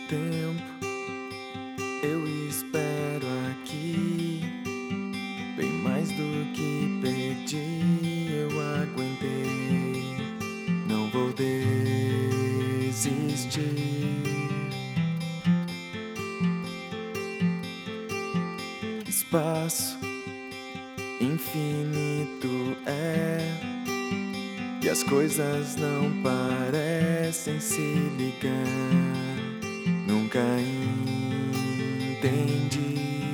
tempo eu espero aqui, bem mais do que pedi, eu aguentei, não vou desistir. Espaço infinito e as coisas não parecem se ligar. Nunca entendi.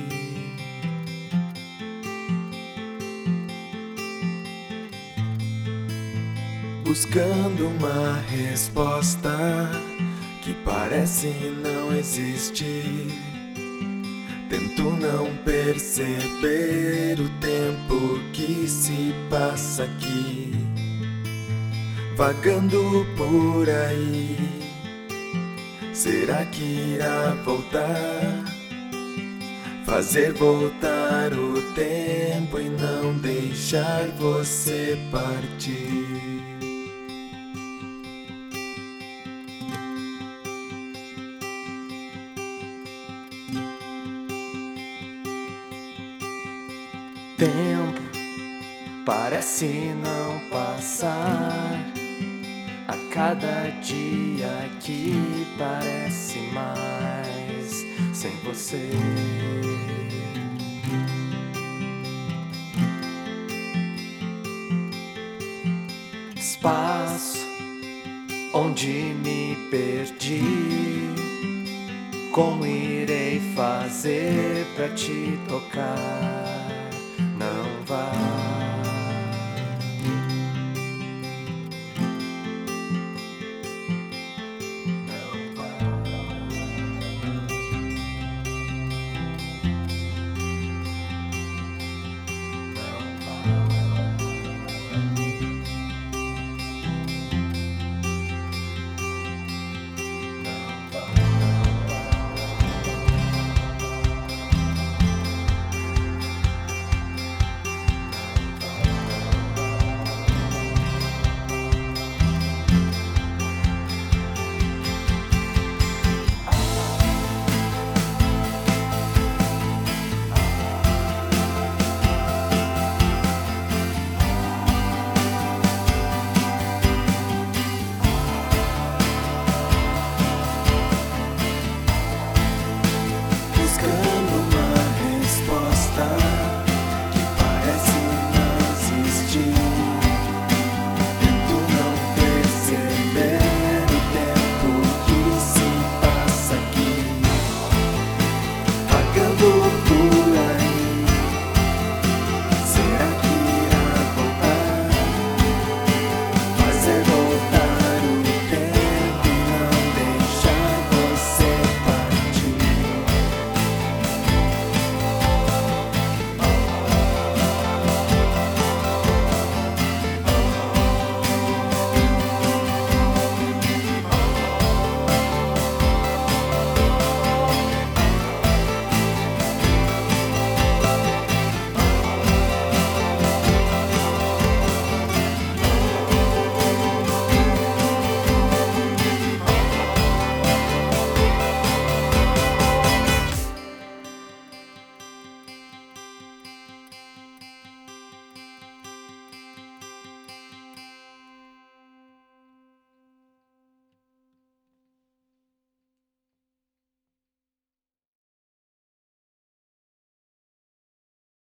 Buscando uma resposta que parece não existir. Tento não perceber o tempo que se passa aqui, vagando por aí. Será que irá voltar? Fazer voltar o tempo e não deixar você partir. Tempo parece não passar, a cada dia que parece mais sem você. Espaço onde me perdi, como irei fazer pra te tocar?